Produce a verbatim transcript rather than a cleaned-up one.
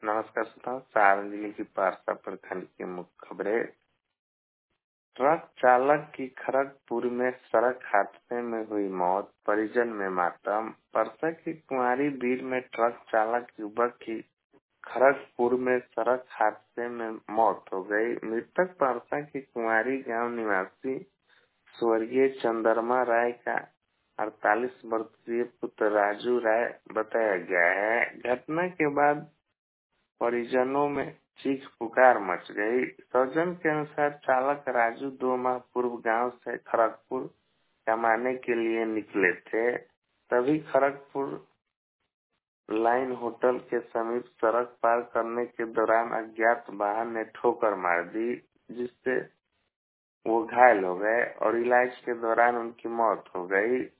नमस्कार श्रोताओं, सारण जिले की पारसा प्रखंड की मुख्य खबरें। ट्रक चालक की खड़गपुर में सड़क हादसे में हुई मौत, परिजन में मातम। परसा की कुंवारी बीर में ट्रक चालक युवक की खड़गपुर में सड़क हादसे में मौत हो गई। मृतक परसा की कुंवारी गांव निवासी स्वर्गीय चंद्रमा राय का अड़तालीस वर्षीय पुत्र राजू राय बताया गया है। घटना के बाद परिजनों में चीख पुकार मच गई। स्वजन के अनुसार चालक राजू दो माह पूर्व गांव से खड़गपुर कमाने के लिए निकले थे। तभी खड़गपुर लाइन होटल के समीप सड़क पार करने के दौरान अज्ञात वाहन ने ठोकर मार दी, जिससे वो घायल हो गए और इलाज के दौरान उनकी मौत हो गई।